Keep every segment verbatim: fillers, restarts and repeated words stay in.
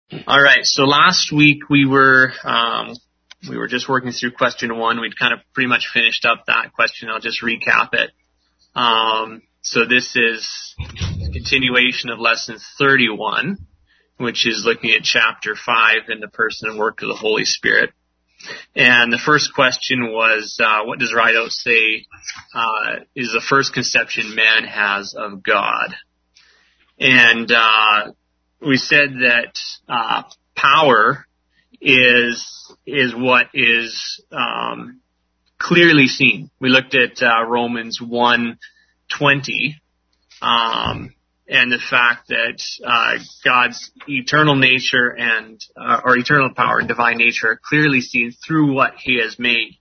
All right. So last week we were um, we were just working through question one. We'd kind of pretty much finished up that question. I'll just recap it. Um, so this is a continuation of lesson thirty-one, which is looking at chapter five in the person and work of the Holy Spirit. And the first question was, uh, what does Rideout say uh, is the first conception man has of God? And uh we said that uh power is is what is um clearly seen. We looked at uh, Romans one twenty um and the fact that uh God's eternal nature and uh, or eternal power and divine nature are clearly seen through what he has made.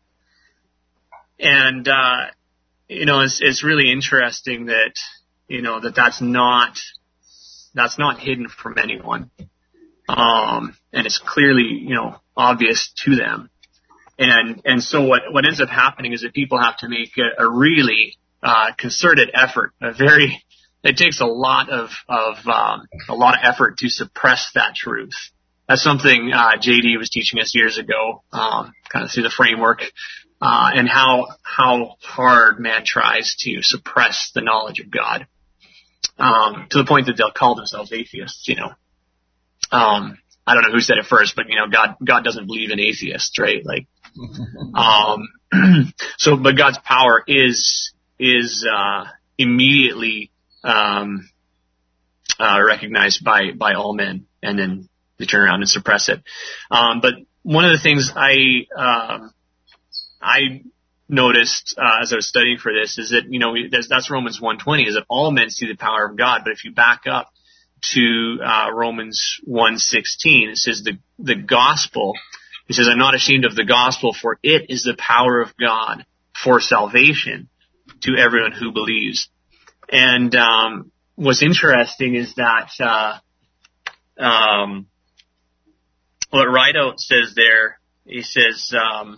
And uh you know, it's it's really interesting that you know that that's not That's not hidden from anyone. Um, and it's clearly, you know, obvious to them. And, and so what, what ends up happening is that people have to make a, a really, uh, concerted effort, a very, it takes a lot of, of, um, a lot of effort to suppress that truth. That's something, uh, J D was teaching us years ago, um, kind of through the framework, uh, and how, how hard man tries to suppress the knowledge of God. Um, to the point that they'll call themselves atheists, you know. Um, I don't know who said it first, but, you know, God, God doesn't believe in atheists, right? Like, um, so, but God's power is, is, uh, immediately, um, uh, recognized by, by all men, and then they turn around and suppress it. Um, but one of the things I, um, I, noticed uh, as I was studying for this is that, you know, we, that's, that's Romans one twenty, is that all men see the power of God. But if you back up to uh, Romans one sixteen, it says the the gospel, it says, I'm not ashamed of the gospel, for it is the power of God for salvation to everyone who believes. And um, what's interesting is that uh, um, what Rideout says there, he says, um,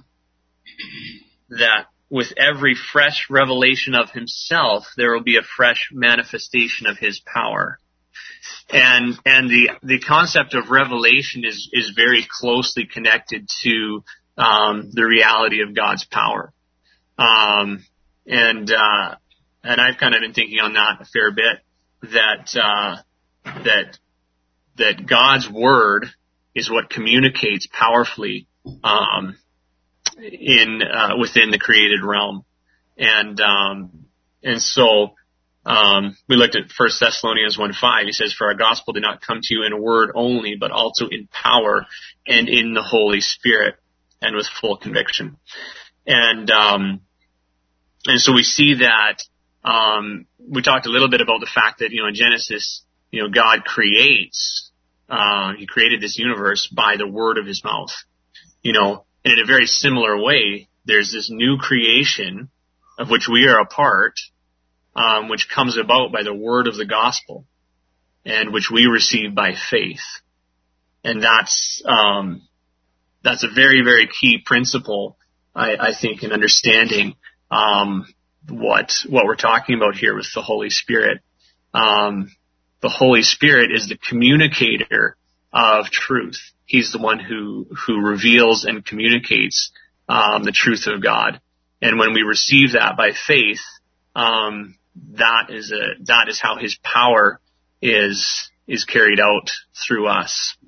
that with every fresh revelation of himself, there will be a fresh manifestation of his power. And, and the, the concept of revelation is, is very closely connected to, um, the reality of God's power. Um, and, uh, and I've kind of been thinking on that a fair bit, that, uh, that, that God's word is what communicates powerfully, um, in, uh, within the created realm. And, um, and so, um, we looked at First Thessalonians one five. He says, for our gospel did not come to you in word only, but also in power and in the Holy Spirit and with full conviction. And, um, and so we see that, um, we talked a little bit about the fact that, you know, in Genesis, you know, God creates, uh, he created this universe by the word of his mouth, you know. And in a very similar way, there's this new creation of which we are a part, um, which comes about by the word of the gospel, and which we receive by faith. And that's um, that's a very, very key principle, I, I think, in understanding um, what what we're talking about here with the Holy Spirit. Um, the Holy Spirit is the communicator of truth. He's the one who, who reveals and communicates, um, the truth of God. And when we receive that by faith, um, that is a, that is how his power is, is carried out through us.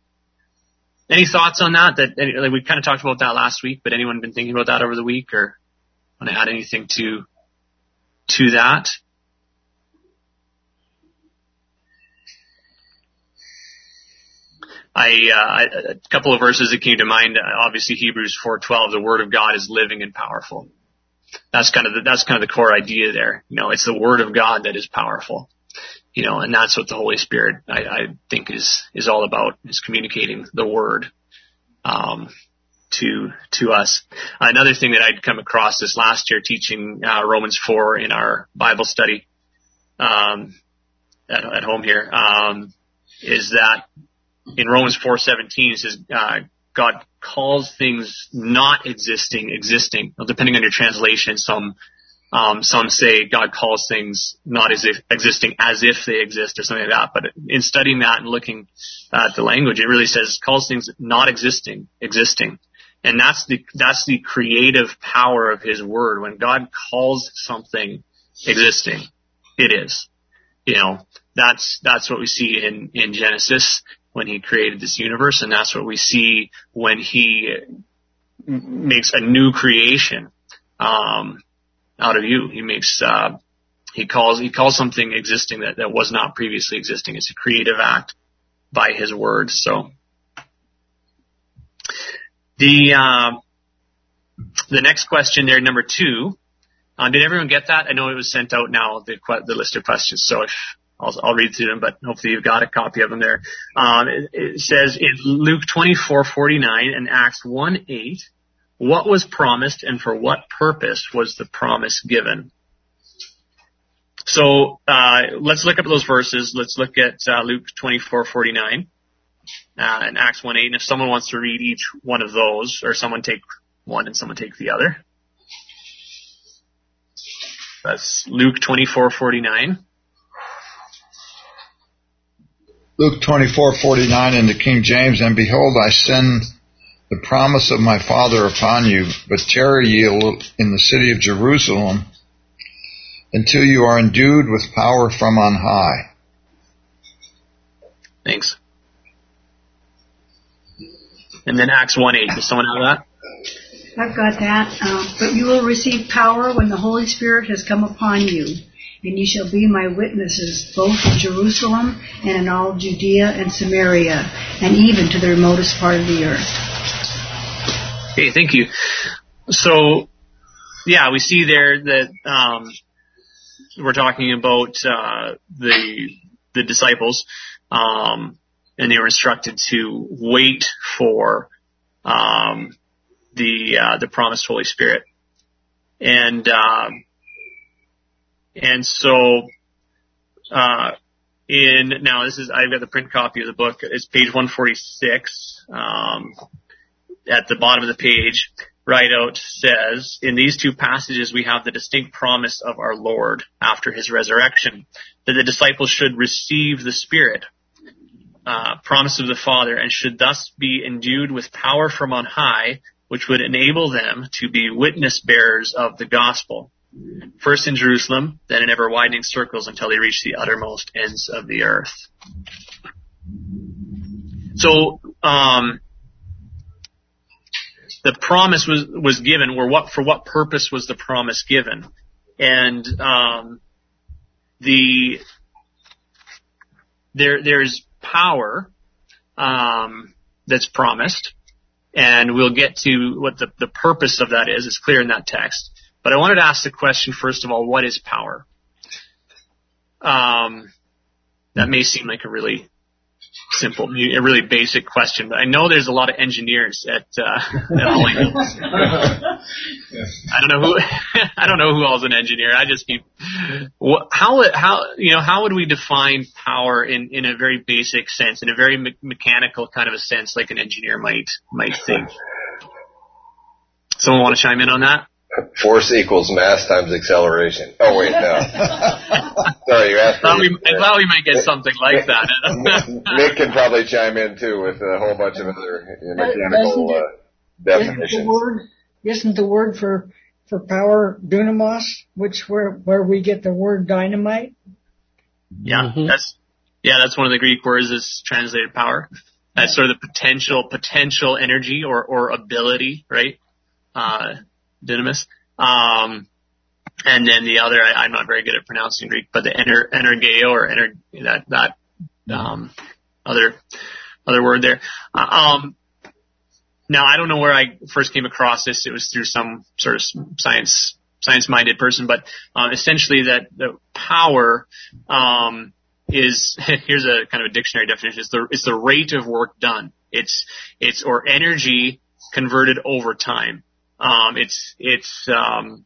Any thoughts on that? That, like, we kind of talked about that last week, but anyone been thinking about that over the week, or want to add anything to, to that? I, uh, a couple of verses that came to mind, obviously Hebrews four twelve, the word of God is living and powerful. That's kind of the, that's kind of the core idea there. You know, it's the word of God that is powerful. You know, and that's what the Holy Spirit, I, I think, is, is all about, is communicating the word, um, to, to us. Another thing that I'd come across this last year teaching, uh, Romans four in our Bible study, um, at, at home here, um, is that in Romans four seventeen, it says, uh, God calls things not existing, existing. Well, depending on your translation, some Um, some say God calls things not as if existing as if they exist or something like that. But in studying that and looking at the language, it really says calls things not existing, existing. And that's the, that's the creative power of his word. When God calls something existing, it is. You know, that's, that's what we see in, in Genesis when he created this universe. And that's what we see when he makes a new creation, um, out of you. He makes, uh, he calls, he calls something existing that, that was not previously existing. It's a creative act by his word. So, The, uh, the next question there, number two, uh, did everyone get that? I know it was sent out now, the, the list of questions, so if, I'll, I'll read through them, but hopefully you've got a copy of them there. Um, it, it says in Luke twenty-four forty-nine and Acts one eight, what was promised and for what purpose was the promise given? So, uh, let's look up those verses. Let's look at, uh, Luke twenty-four forty-nine. Uh, and Acts one eight, and if someone wants to read each one of those, or someone take one and someone take the other. That's Luke twenty-four forty-nine. Luke twenty-four forty-nine in the King James, and behold, I send the promise of my Father upon you, but tarry ye in the city of Jerusalem until you are endued with power from on high. Thanks. And then Acts one eight. Does someone have that? I've got that. Um, but you will receive power when the Holy Spirit has come upon you, and you shall be my witnesses both in Jerusalem and in all Judea and Samaria, and even to the remotest part of the earth. Okay, thank you. So, yeah, we see there that um, we're talking about uh, the the disciples. Um, And they were instructed to wait for um, the uh, the promised Holy Spirit, and um, and so uh, in now this is I've got the print copy of the book. It's page one forty-six. Um, at the bottom of the page, Rideout says, in these two passages we have the distinct promise of our Lord after his resurrection that the disciples should receive the Spirit. Uh, promise of the Father, and should thus be endued with power from on high, which would enable them to be witness bearers of the gospel, first in Jerusalem, then in ever widening circles until they reach the uttermost ends of the earth. So, um, the promise was was given. Or what for? What purpose was the promise given? And um, the there there's power um, that's promised, and we'll get to what the, the purpose of that is. It's clear in that text. But I wanted to ask the question, first of all, what is power? Um, that may seem like a really simple, a really basic question, but I know there's a lot of engineers at, uh, at Hollings. I don't know who, I don't know who all's an engineer. I just keep, how, how, you know, how would we define power in, in a very basic sense, in a very me- mechanical kind of a sense, like an engineer might, might think? Someone want to chime in on that? Force equals mass times acceleration. Oh, wait, no. Sorry, you asked me. me. I thought we might get something like that. Nick can probably chime in, too, with a whole bunch of other mechanical uh, definitions. Isn't the word, isn't the word for, for power dunamos, which where, where we get the word dynamite? Yeah, mm-hmm. that's, yeah, that's one of the Greek words is translated power. That's sort of the potential, potential energy or, or ability, right? Uh, dynamis. Um, and then the other, I, I'm not very good at pronouncing Greek, but the ener, energeo or ener, that, that, um, other, other word there. Uh, um, now I don't know where I first came across this. It was through some sort of science, science-minded person, but, um, essentially that the power, um, is, here's a kind of a dictionary definition. It's the, it's the rate of work done. It's, it's, or energy converted over time. Um, it's, it's, um,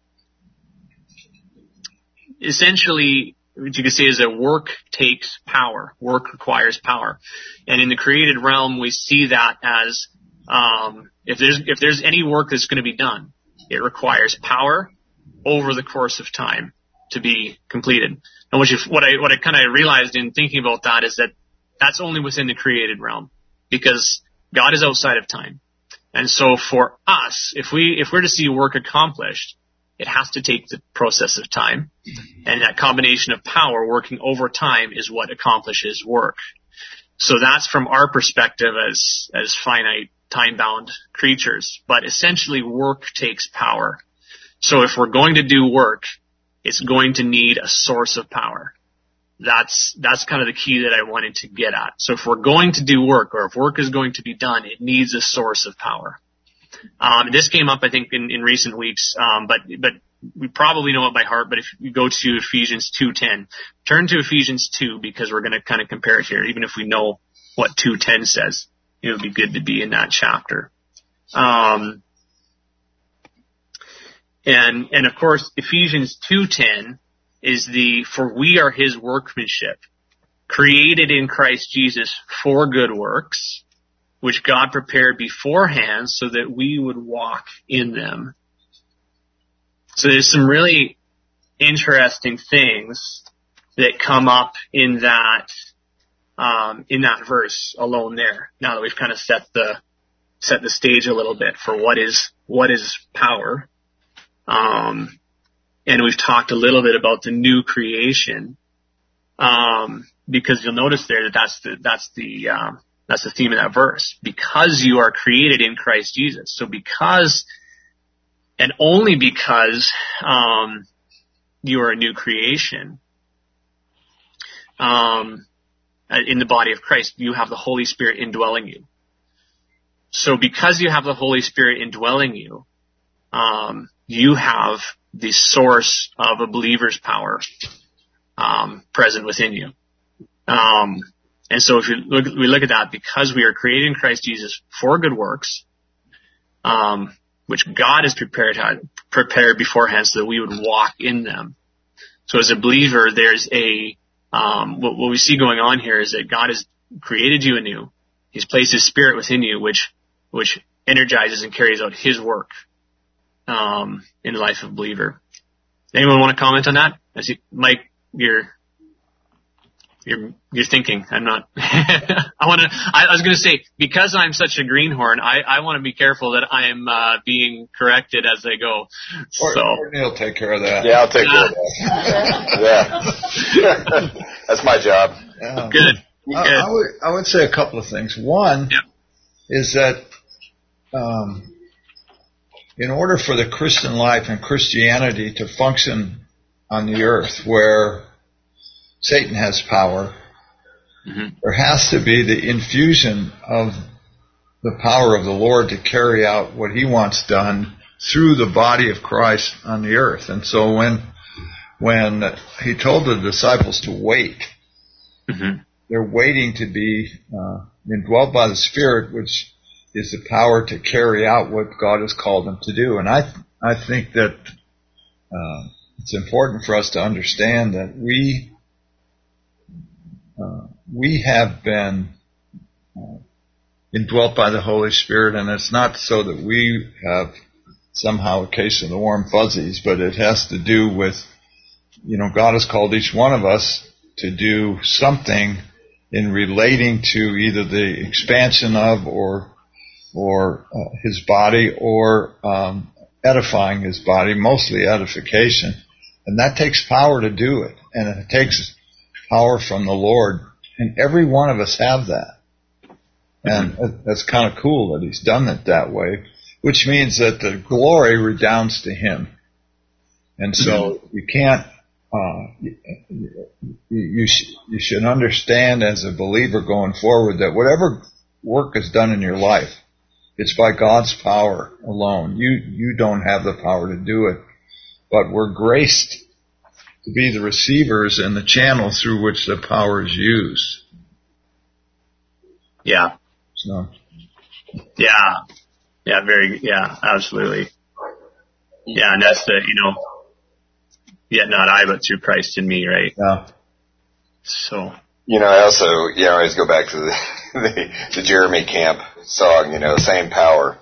essentially, what you could say is that work takes power. Work requires power. And in the created realm, we see that as, um, if there's, if there's any work that's going to be done, it requires power over the course of time to be completed. And what, you, what I what I kind of realized in thinking about that is that that's only within the created realm, because God is outside of time. And so for us, if we if we're to see work accomplished, it has to take the process of time. And that combination of power working over time is what accomplishes work. So that's from our perspective as as finite, time-bound creatures. But essentially, work takes power. So if we're going to do work, it's going to need a source of power. That's that's kind of the key that I wanted to get at. So if we're going to do work, or if work is going to be done, it needs a source of power. Um, this came up, I think, in, in recent weeks, um, but but we probably know it by heart. But if you go to Ephesians two ten, turn to Ephesians two, because we're going to kind of compare it here. Even if we know what two ten says, it would be good to be in that chapter. Um, and and of course, Ephesians two ten is the, for we are his workmanship, created in Christ Jesus for good works, which God prepared beforehand so that we would walk in them. So there's some really interesting things that come up in that, um, in that verse alone there. Now that we've kind of set the, set the stage a little bit for what is, what is power. Um, And we've talked a little bit about the new creation, um, because you'll notice there that that's the that's the um, that's the theme of that verse. Because you are created in Christ Jesus, so because and only because um, you are a new creation um, in the body of Christ, you have the Holy Spirit indwelling you. So because you have the Holy Spirit indwelling you, um, you have the source of a believer's power um, present within you. Um, and so if you look, we look at that, because we are created in Christ Jesus for good works, um, which God has prepared prepared beforehand so that we would walk in them. So as a believer, there's a um, what, what we see going on here is that God has created you anew. He's placed His Spirit within you, which which energizes and carries out His work Um, in the life of a believer. Anyone want to comment on that? As you, Mike, you're you're you're thinking. I'm not. I want to. I, I was going to say, because I'm such a greenhorn, I I want to be careful that I am uh, being corrected as I go. Or, so or Neil take care of that. Yeah, I'll take care of that. Yeah, that's my job. Yeah. Good. I, Good. I would I would say a couple of things. One yeah. is that. Um, In order for the Christian life and Christianity to function on the earth where Satan has power, mm-hmm. there has to be the infusion of the power of the Lord to carry out what He wants done through the body of Christ on the earth. And so when when He told the disciples to wait, mm-hmm. they're waiting to be uh, indwelt by the Spirit, which is the power to carry out what God has called them to do. And I th- I think that uh, it's important for us to understand that we uh, we have been uh, indwelt by the Holy Spirit, and it's not so that we have somehow a case of the warm fuzzies, but it has to do with, you know, God has called each one of us to do something in relating to either the expansion of or or uh, His body, or um, edifying His body, mostly edification. And that takes power to do it. And it takes power from the Lord. And every one of us have that. And that's kind of cool that He's done it that way, which means that the glory redounds to Him. And so you can't, uh, you, you, sh- you should understand as a believer going forward that whatever work is done in your life, it's by God's power alone. You you don't have the power to do it, but we're graced to be the receivers and the channel through which the power is used. Yeah. So. Yeah. Yeah. Very. Yeah. Absolutely. Yeah, and that's the you know, yet not I, but through Christ in me, right? Yeah. So. You know, I also, yeah, I always go back to the, the, the Jeremy Camp song, you know, same power.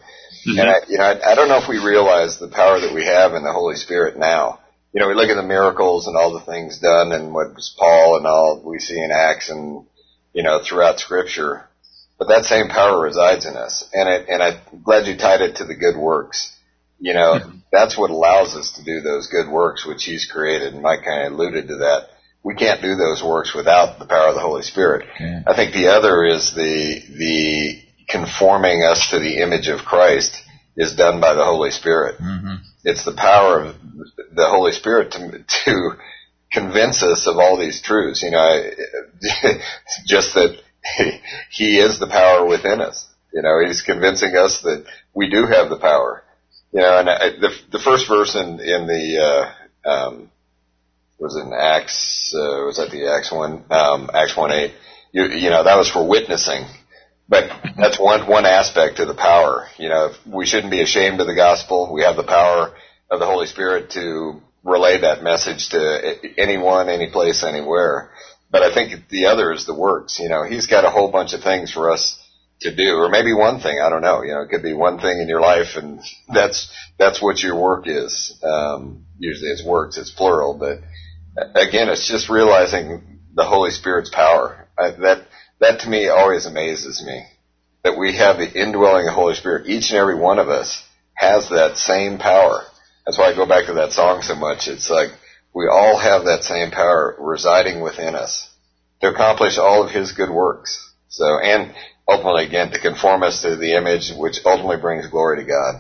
Mm-hmm. And I, you know, I, I don't know if we realize the power that we have in the Holy Spirit now. You know, we look at the miracles and all the things done and what was Paul and all we see in Acts and, you know, throughout Scripture. But that same power resides in us. And it, and I'm glad you tied it to the good works. You know, mm-hmm. that's what allows us to do those good works which He's created. And Mike kind of alluded to that. We can't do those works without the power of the Holy Spirit. Okay. I think the other is the, the conforming us to the image of Christ is done by the Holy Spirit. Mm-hmm. It's the power of the Holy Spirit to, to convince us of all these truths. You know, just that He is the power within us. You know, He's convincing us that we do have the power. You know, and I, the the first verse in in the uh, um, was in Acts. Uh, was that the Acts one? Um, Acts one eight. You, you know, that was for witnessing. But that's one one aspect of the power. You know, we shouldn't be ashamed of the gospel. We have the power of the Holy Spirit to relay that message to anyone, any place, anywhere. But I think the other is the works. You know, He's got a whole bunch of things for us to do, or maybe one thing. I don't know. You know, it could be one thing in your life, and that's that's what your work is. Um, usually, it's works. It's plural, but again, it's just realizing the Holy Spirit's power. I, that. That to me always amazes me, that we have the indwelling of the Holy Spirit. Each and every one of us has that same power. That's why I go back to that song so much. It's like we all have that same power residing within us to accomplish all of His good works. So, and ultimately, again, to conform us to the image which ultimately brings glory to God.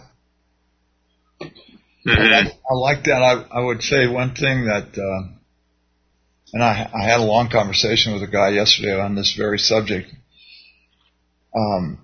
Mm-hmm. I, I like that. I, I would say one thing that... Uh, And I, I had a long conversation with a guy yesterday on this very subject. Um,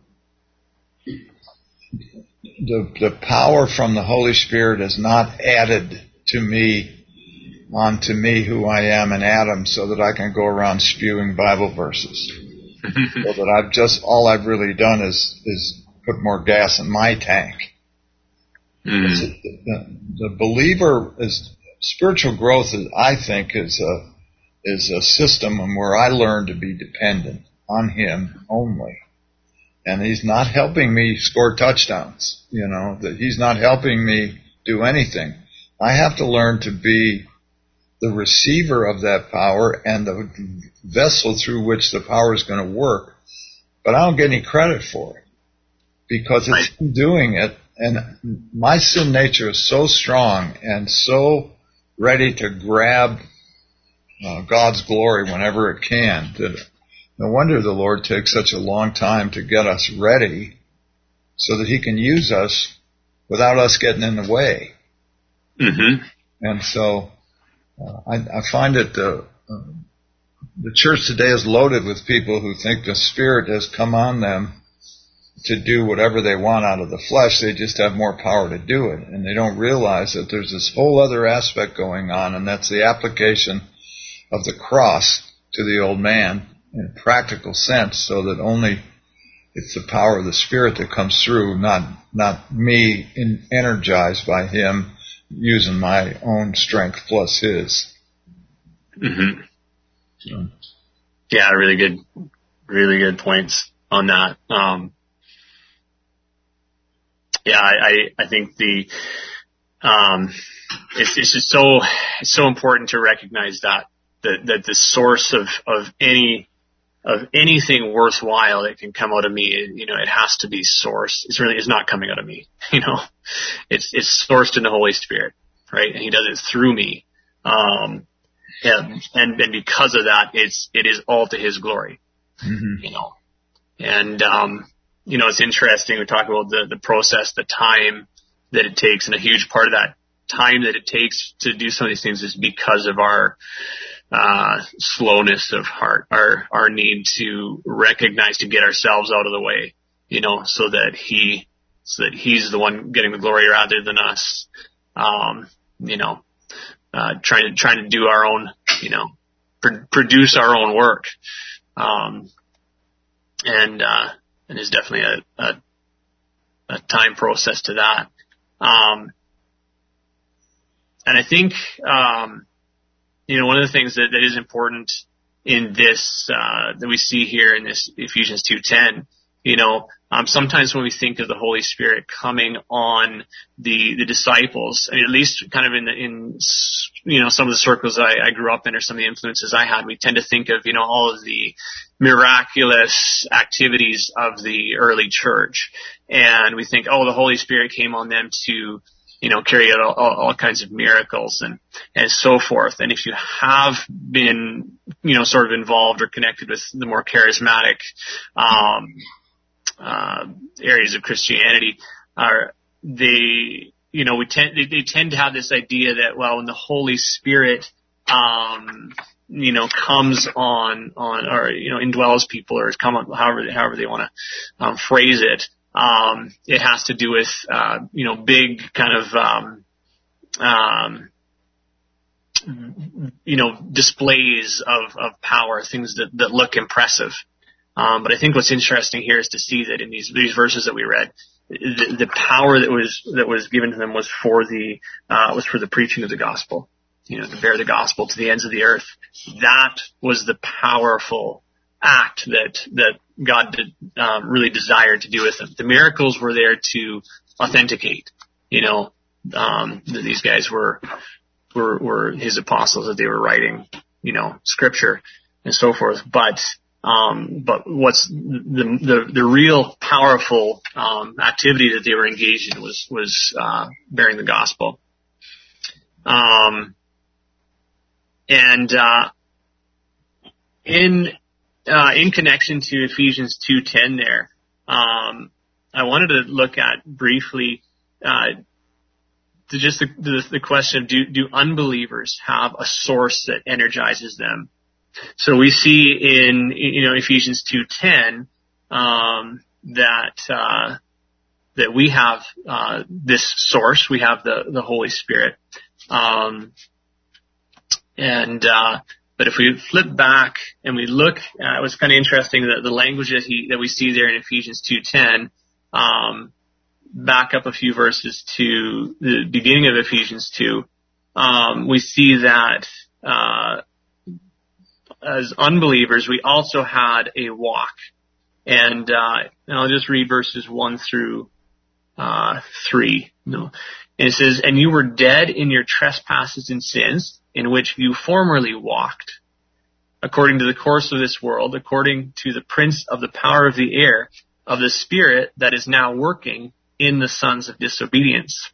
the the power from the Holy Spirit is not added to me, onto me who I am in Adam, so that I can go around spewing Bible verses. So that I've just all I've really done is is put more gas in my tank. Mm. The, the believer is spiritual growth. Is, I think is a is a system where I learn to be dependent on Him only. And He's not helping me score touchdowns, you know, that He's not helping me do anything. I have to learn to be the receiver of that power and the vessel through which the power is going to work. But I don't get any credit for it because it's Him doing it. And my sin nature is so strong and so ready to grab Uh, God's glory whenever it can. That no wonder the Lord takes such a long time to get us ready so that He can use us without us getting in the way. Mm-hmm. And so uh, I, I find that the, uh, the church today is loaded with people who think the Spirit has come on them to do whatever they want out of the flesh. They just have more power to do it. And they don't realize that there's this whole other aspect going on, and that's the application of the cross to the old man in a practical sense, so that only it's the power of the Spirit that comes through, not not me in, energized by Him using my own strength plus His. Mm-hmm. So. Yeah, really good, really good points on that. Um, yeah, I, I, I think the um, it's, it's just so it's so important to recognize that. That, that the source of, of any, of anything worthwhile that can come out of me, you know, it has to be sourced. It's really, it's not coming out of me, you know, it's, it's sourced in the Holy Spirit, right? And He does it through me. Um, and, and, and because of that, it's, it is all to His glory, mm-hmm. you know, and, um, you know, it's interesting. We talk about the, the process, the time that it takes, and a huge part of that time that it takes to do some of these things is because of our, uh, slowness of heart, our, our need to recognize, to get ourselves out of the way, you know, so that he, so that He's the one getting the glory rather than us, um, you know, uh, trying to, trying to do our own, you know, pr- produce our own work. Um, and, uh, and there's definitely a, a, a time process to that. Um, and I think, um, You know, one of the things that, that is important in this, uh, that we see here in this Ephesians two ten You know, um, sometimes when we think of the Holy Spirit coming on the the disciples, I mean, at least kind of in the, in you know some of the circles I, I grew up in or some of the influences I had, we tend to think of you know all of the miraculous activities of the early church, and we think, oh, the Holy Spirit came on them to you know carry out all, all, all kinds of miracles and and so forth. And if you have been you know sort of involved or connected with the more charismatic um Uh, areas of Christianity, are they, you know, we tend, they, they tend to have this idea that, well, when the Holy Spirit, um, you know, comes on, on, or, you know, indwells people or come on, however, however they want to, um, phrase it, um, it has to do with, uh, you know, big kind of, um, um, you know, displays of, of power, things that, that look impressive. Um, but I think what's interesting here is to see that in these these verses that we read, the, the power that was that was given to them was for the uh, was for the preaching of the gospel, you know, to bear the gospel to the ends of the earth. That was the powerful act that that God did, um, really desired to do with them. The miracles were there to authenticate, you know, um, that these guys were were were His apostles, that they were writing, you know, scripture and so forth, but. Um, but what's the, the, the real powerful, um, activity that they were engaged in was, was, uh, bearing the gospel. Um, and, uh, in, uh, in connection to Ephesians two ten there, um, I wanted to look at briefly, uh, to just the, the, the question of do, do unbelievers have a source that energizes them? So we see in, you know, Ephesians two ten, um, that, uh, that we have, uh, this source. We have the, the Holy Spirit. Um, and, uh, but if we flip back and we look, uh, it was kind of interesting that the language that he, that we see there in Ephesians two ten, um, back up a few verses to the beginning of Ephesians two, um, we see that, uh, as unbelievers, we also had a walk. And, uh, and I'll just read verses one through, uh, three. No. And it says, and you were dead in your trespasses and sins, in which you formerly walked, according to the course of this world, according to the prince of the power of the air, of the spirit that is now working in the sons of disobedience.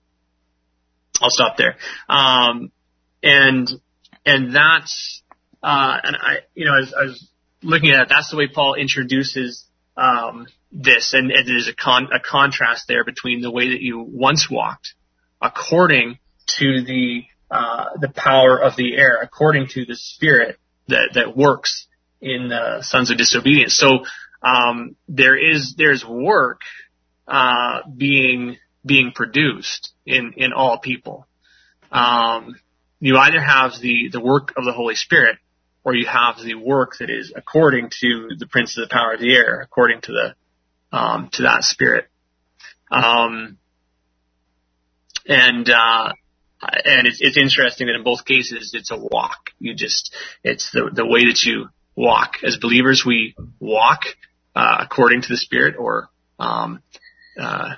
I'll stop there. Um, and, and that's, Uh, and I, you know, as I was looking at it, that's the way Paul introduces, um, this. And, and there's a con, a contrast there between the way that you once walked according to the, uh, the power of the air, according to the spirit that, that works in the sons of disobedience. So, um, there is, there's work, uh, being, being produced in, in all people. Um, you either have the, the work of the Holy Spirit, or you have the work that is according to the prince of the power of the air, according to the, um, to that spirit. Um, and, uh, and it's, it's interesting that in both cases, it's a walk. You just, it's the, the way that you walk. As believers, we walk, uh, according to the spirit, or, um, uh,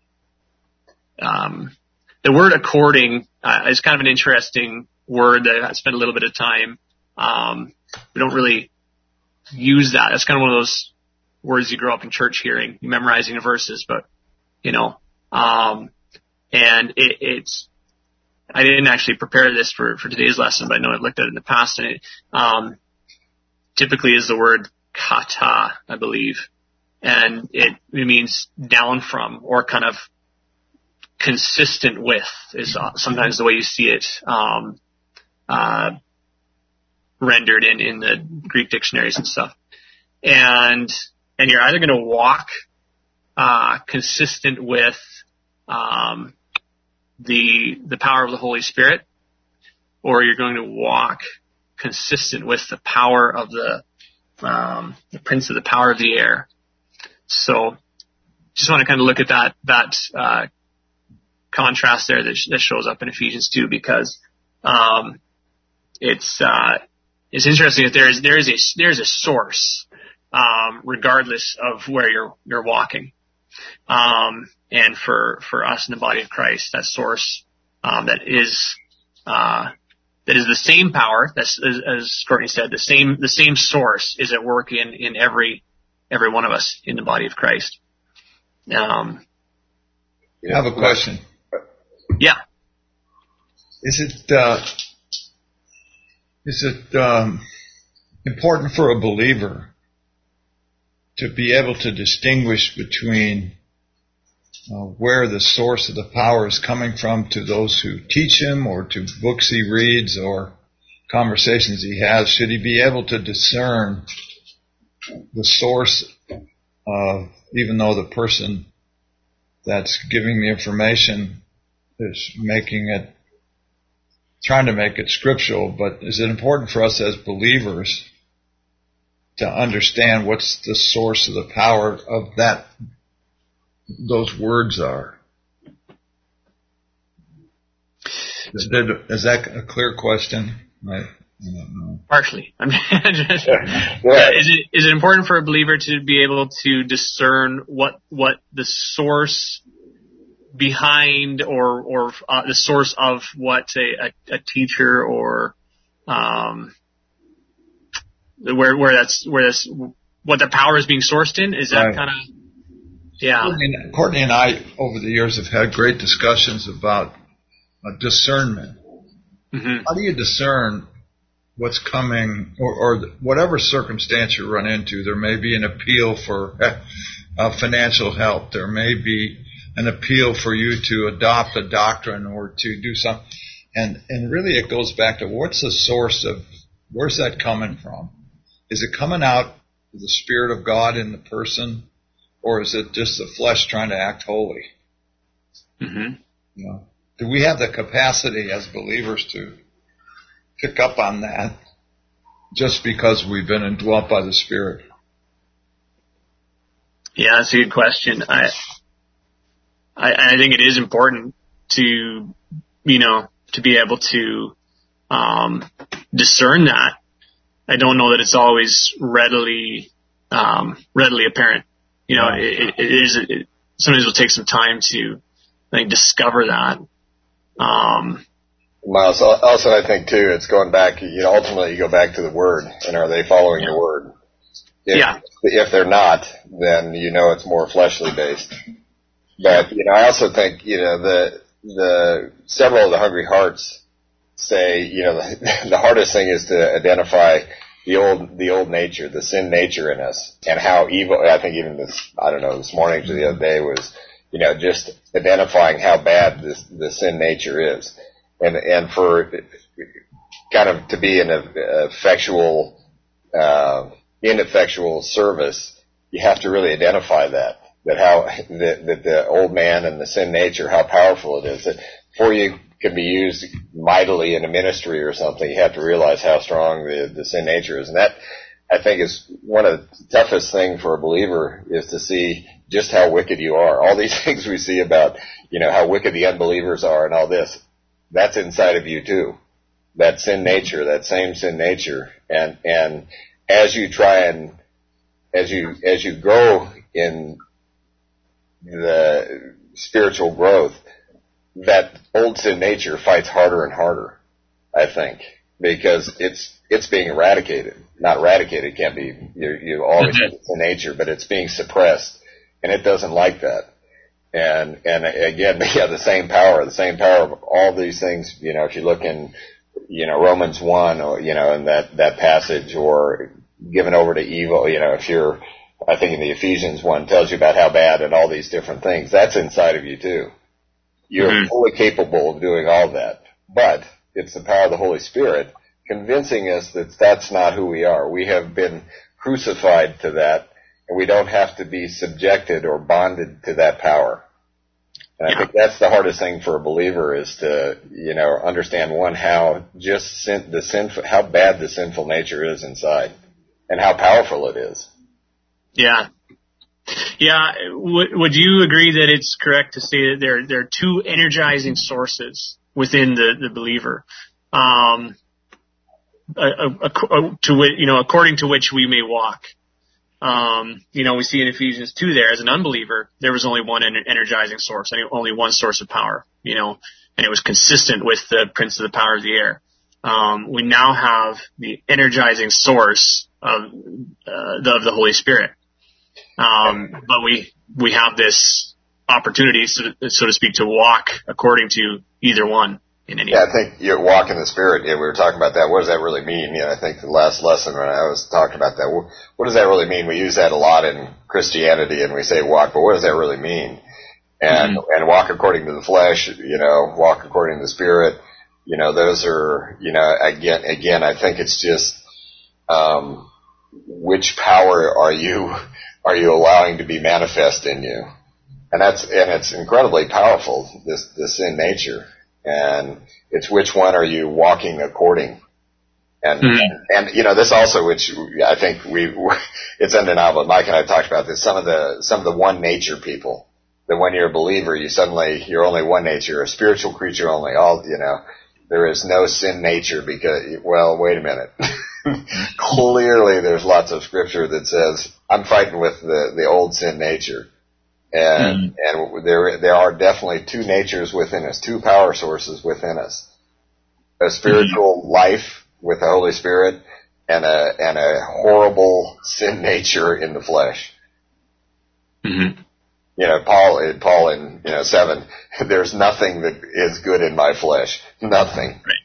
um, the word according, uh, is kind of an interesting word that I spent a little bit of time. Um, we don't really use that. That's kind of one of those words you grow up in church hearing, you memorizing the verses, but, you know, um, and it, it's, I didn't actually prepare this for, for today's lesson, but I know I looked at it in the past, and it, um, typically is the word kata, I believe, and it, it means down from, or kind of consistent with, is sometimes the way you see it, um, uh, rendered in, in the Greek dictionaries and stuff. And, and you're either going to walk, uh, consistent with, um, the, the power of the Holy Spirit, or you're going to walk consistent with the power of the, um, the prince of the power of the air. So just want to kind of look at that, that, uh, contrast there that, sh- that shows up in Ephesians two, because, um, it's, uh, it's interesting that there is, there is a, there's a source um, regardless of where you're you're walking. Um, and for for us in the body of Christ, that source um, that is uh, that is the same power. That's as, as Courtney said, the same the same source is at work in in every every one of us in the body of Christ. Um, I have a question. Yeah. Is it uh, is it um, important for a believer to be able to distinguish between uh, where the source of the power is coming from to those who teach him, or to books he reads, or conversations he has? Should he be able to discern the source of, even though the person that's giving the information is making it, trying to make it scriptural, but is it important for us as believers to understand what's the source of the power of that, those words are? Is that, is that a clear question? I, I don't know. Partially. I mean, just, yeah. Yeah, is it is it important for a believer to be able to discern what what the source behind, or or uh, the source of what a, a, a teacher or um where where that's where that's what the power is being sourced in? Is that right. kind of yeah? Courtney, Courtney and I over the years have had great discussions about uh, discernment. Mm-hmm. How do you discern what's coming, or, or whatever circumstance you run into? There may be an appeal for uh, financial help. There may be an appeal for you to adopt a doctrine or to do something. And, and really it goes back to what's the source of, where's that coming from? Is it coming out of the Spirit of God in the person, or is it just the flesh trying to act holy? Mm-hmm. You know, do we have the capacity as believers to pick up on that just because we've been indwelt by the Spirit? Yeah, that's a good question. I, I, I think it is important to, you know, to be able to um, discern that. I don't know that it's always readily um, readily apparent. You know, it, it is. It, sometimes it'll take some time to, I think, discover that. Um, Miles, also I think too, it's going back, you know, ultimately you go back to the Word, and are they following yeah. the Word? If, yeah. If they're not, then you know it's more fleshly based. But, you know, I also think, you know, the, the, several of the Hungry Hearts say, you know, the, the hardest thing is to identify the old, the old nature, the sin nature in us, and how evil, I think even this, I don't know, this morning to the other day was, you know, just identifying how bad this, the sin nature is. And, and for kind of to be an effectual, uh, ineffectual service, you have to really identify that, that how, that, that the old man and the sin nature, how powerful it is. That before you can be used mightily in a ministry or something, you have to realize how strong the, the sin nature is. And that, I think, is one of the toughest things for a believer, is to see just how wicked you are. All these things we see about, you know, how wicked the unbelievers are and all this, that's inside of you too. That sin nature, that same sin nature. And, and as you try and, as you, as you grow in the spiritual growth, that old sin nature fights harder and harder, I think, because it's, it's being eradicated. Not eradicated, it can't be, you, you always have sin nature, but it's being suppressed, and it doesn't like that. And, and again, yeah, the same power, the same power of all these things, you know, if you look in, you know, Romans one, or, you know, in that, that passage, or given over to evil, you know, if you're, I think in the Ephesians one tells you about how bad and all these different things, that's inside of you too. You're mm-hmm. fully capable of doing all that, but it's the power of the Holy Spirit convincing us that that's not who we are. We have been crucified to that, and we don't have to be subjected or bonded to that power. And I yeah. think that's the hardest thing for a believer, is to, you know, understand, one, how just sin, the sinful, how bad the sinful nature is inside, and how powerful it is. Yeah. Yeah. W- would you agree that it's correct to say that there, there are two energizing sources within the, the believer, um, a, a, a, to which, you know, according to which we may walk? Um, you know, we see in Ephesians two there, as an unbeliever, there was only one energizing source, only one source of power, you know, and it was consistent with the prince of the power of the air. Um, we now have the energizing source of, uh, the, of the Holy Spirit. Um, but we, we have this opportunity, so to, so to speak, to walk according to either one in any Yeah, I think you walk in the Spirit. Yeah, we were talking about that. What does that really mean? You know, I think the last lesson when I was talking about that, what does that really mean? We use that a lot in Christianity and we say walk, but what does that really mean? And, mm-hmm. and walk according to the flesh, you know, walk according to the Spirit. You know, those are, you know, again, again, I think it's just, um, which power are you, are you allowing to be manifest in you? And that's, and it's incredibly powerful, this, this sin nature. And it's which one are you walking according? And, mm-hmm. and, you know, this also, which I think we, it's undeniable. Mike and I talked about this. Some of the, some of the one nature people, that when you're a believer, you suddenly, you're only one nature, you're a spiritual creature only, all, you know. There is no sin nature because, well, wait a minute. Clearly there's lots of scripture that says, I'm fighting with the, the old sin nature. And, mm. and there, there are definitely two natures within us, two power sources within us. A spiritual mm. life with the Holy Spirit and a, and a horrible sin nature in the flesh. Mm-hmm. You know, Paul, Paul in, you know, seven, there's nothing that is good in my flesh. Nothing. Right.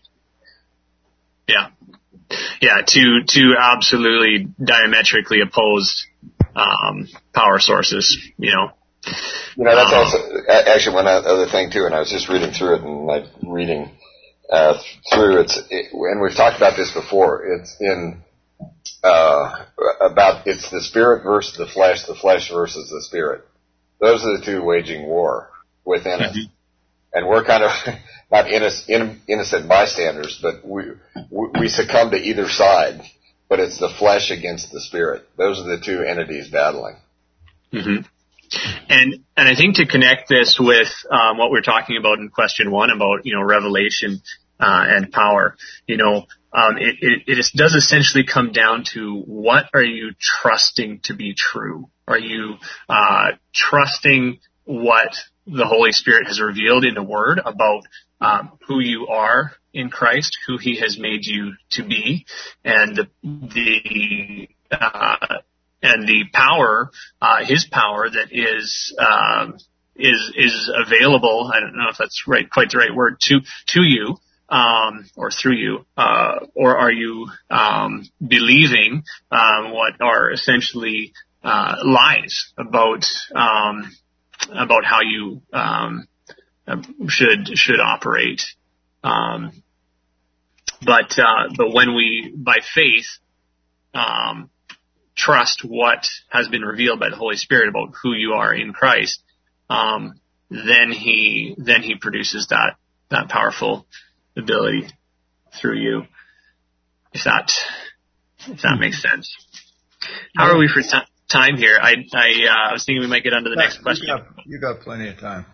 Yeah. Yeah, two, two absolutely diametrically opposed, um, power sources, you know. You know, that's um, also, actually one other thing too, and I was just reading through it and like reading, uh, through it's, it, and we've talked about this before, it's in, uh, about, it's the spirit versus the flesh, the flesh versus the spirit. Those are the two waging war within us. Mm-hmm. And we're kind of not innocent, innocent bystanders, but we, we succumb to either side. But it's the flesh against the spirit. Those are the two entities battling. Mm-hmm. And, and I think to connect this with, um, what we're talking about in question one about, you know, revelation, uh, and power, you know, um, it, it, it does essentially come down to what are you trusting to be true? Are you, uh, trusting what the Holy Spirit has revealed in the Word about, um, who you are in Christ, who He has made you to be, and the, the, uh, and the power, uh, His power that is, um, is, is available. I don't know if that's right, quite the right word to, to you, um, or through you, uh, or are you, um, believing, um, what are essentially, uh, lies about, um, about how you, um, should, should operate. Um, but, uh, but when we, by faith, um, trust what has been revealed by the Holy Spirit about who you are in Christ, um, then he, then he produces that, that powerful ability through you. If that, if that makes sense. How are we for t- time here? I, I, uh, I was thinking we might get on to the next question. You got, you got plenty of time.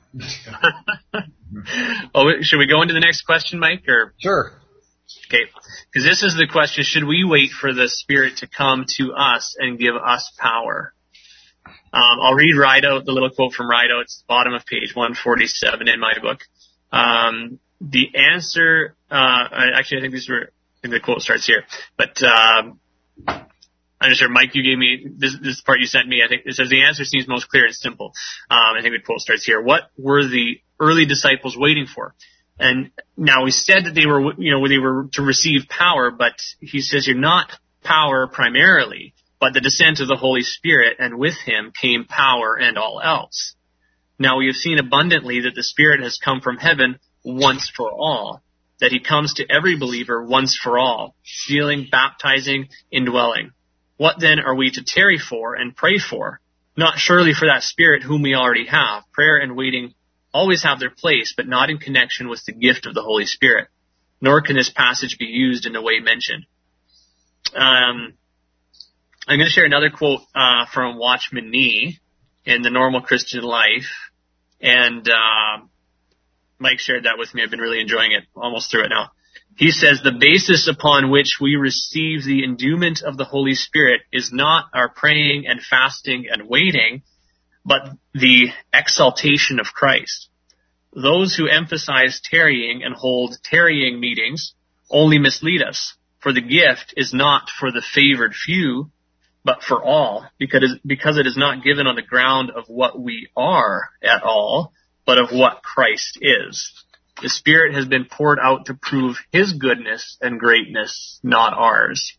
Oh, should we go into the next question, Mike, or? Sure. Okay. Because this is the question, should we wait for the Spirit to come to us and give us power? Um, I'll read Rideout, the little quote from Rideout. It's the bottom of page one forty-seven in my book. Um, the answer, uh, actually I think these were, I think the quote starts here, but, um, I'm not sure, Mike, you gave me, this, this part you sent me, I think it says the answer seems most clear and simple. Um, I think the quote starts here. What were the early disciples waiting for? And now we said that they were, you know, they were to receive power, but he says you're not power primarily, but the descent of the Holy Spirit, and with him came power and all else. Now we have seen abundantly that the Spirit has come from heaven once for all, that he comes to every believer once for all, sealing, baptizing, indwelling. What then are we to tarry for and pray for? Not surely for that Spirit whom we already have. Prayer and waiting always have their place, but not in connection with the gift of the Holy Spirit. Nor can this passage be used in the way mentioned. Um, I'm going to share another quote uh, from Watchman Nee in The Normal Christian Life. And uh, Mike shared that with me. I've been really enjoying it, almost through it now. he says the basis upon which we receive the endowment of the Holy Spirit is not our praying and fasting and waiting, but the exaltation of Christ. Those who emphasize tarrying and hold tarrying meetings only mislead us, for the gift is not for the favored few, but for all, because because it is not given on the ground of what we are at all, but of what Christ is. The Spirit has been poured out to prove His goodness and greatness, not ours.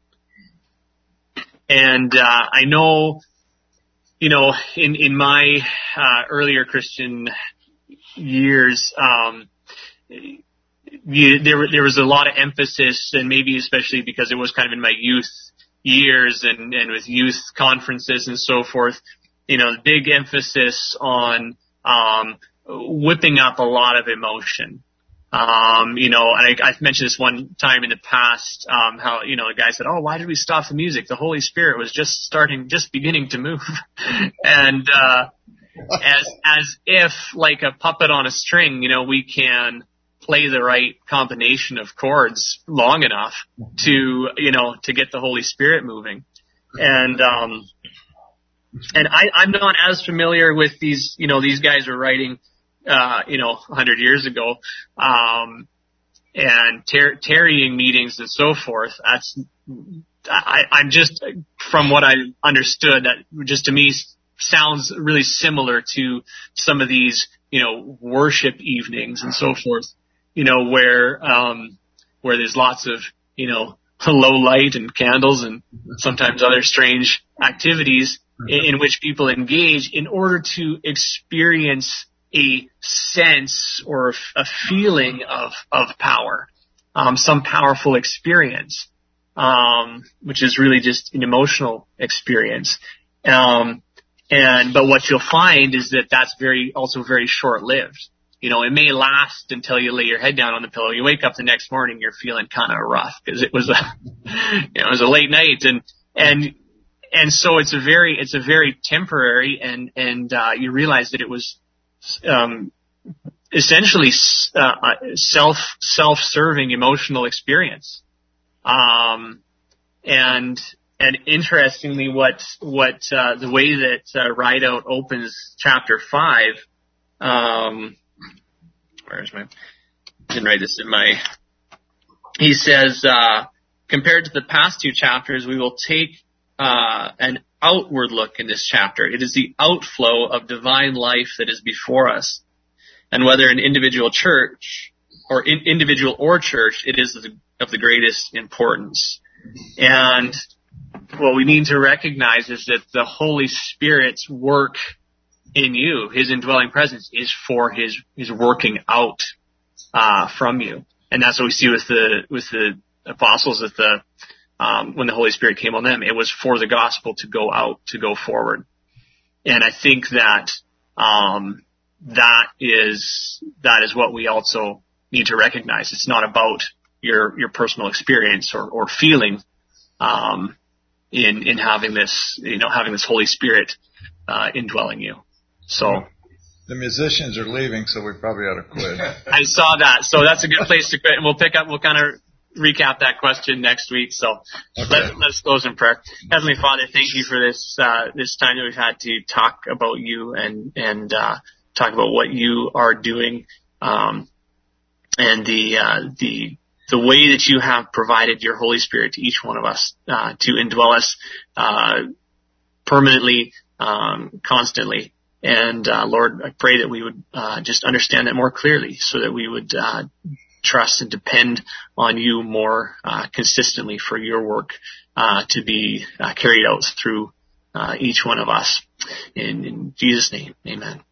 And uh, I know, you know, in in my uh, earlier Christian years, um, you, there there was a lot of emphasis, and maybe especially because it was kind of in my youth years and, and with youth conferences and so forth, you know, the big emphasis on um, whipping up a lot of emotion. Um, you know, and I, I've mentioned this one time in the past, um, how, you know, the guy said, oh, why did we stop the music? The Holy Spirit was just starting, just beginning to move. and, uh, as, as if like a puppet on a string, you know, we can play the right combination of chords long enough to, you know, to get the Holy Spirit moving. And, um, and I, I'm not as familiar with these, you know, these guys are writing, uh, you know, a hundred years ago, um, and tar- tarrying meetings and so forth. That's, I, I'm just, from what I understood, that just to me sounds really similar to some of these, you know, worship evenings and so forth, you know, where, um, where there's lots of, you know, low light and candles and sometimes other strange activities in, in which people engage in order to experience a sense or a feeling of, of power, um, some powerful experience, um, which is really just an emotional experience. Um, and, but what you'll find is that that's very, also very short-lived. You know, it may last until you lay your head down on the pillow. You wake up the next morning, you're feeling kind of rough because it was a, you know, it was a late night, and, and, and so it's a very, it's a very temporary, and, and, uh, you realize that it was, Um, essentially, uh, self, self-serving emotional experience. Um, and, and interestingly, what, what, uh, the way that, uh, Rideout opens chapter five, um, where's my, I didn't write this in my, he says, uh, compared to the past two chapters, we will take, uh, an outward look in this chapter. It is the outflow of divine life that is before us. And whether an individual church or in individual or church, it is of the greatest importance. And what we need to recognize is that the Holy Spirit's work in you, His indwelling presence, is for His, His working out, uh, from you. And that's what we see with the, with the apostles at the, Um, when the Holy Spirit came on them. It was for the gospel to go out, to go forward. And I think that, um, that is, that is what we also need to recognize. It's not about your, your personal experience or, or feeling, um, in, in having this, you know, having this Holy Spirit, uh, indwelling you. So. The musicians are leaving, so we probably ought to quit. I saw that. So that's a good place to quit, and we'll pick up, we'll kind of recap that question next week. So okay. let, let's close in prayer. Heavenly Father, thank you for this, uh, this time that we've had to talk about you and, and, uh, talk about what you are doing, um, and the, uh, the, the way that you have provided your Holy Spirit to each one of us, uh, to indwell us, uh, permanently, um, constantly. And, uh, Lord, I pray that we would, uh, just understand that more clearly so that we would, uh, trust and depend on you more uh, consistently for your work uh, to be uh, carried out through uh, each one of us. In, in Jesus' name, amen.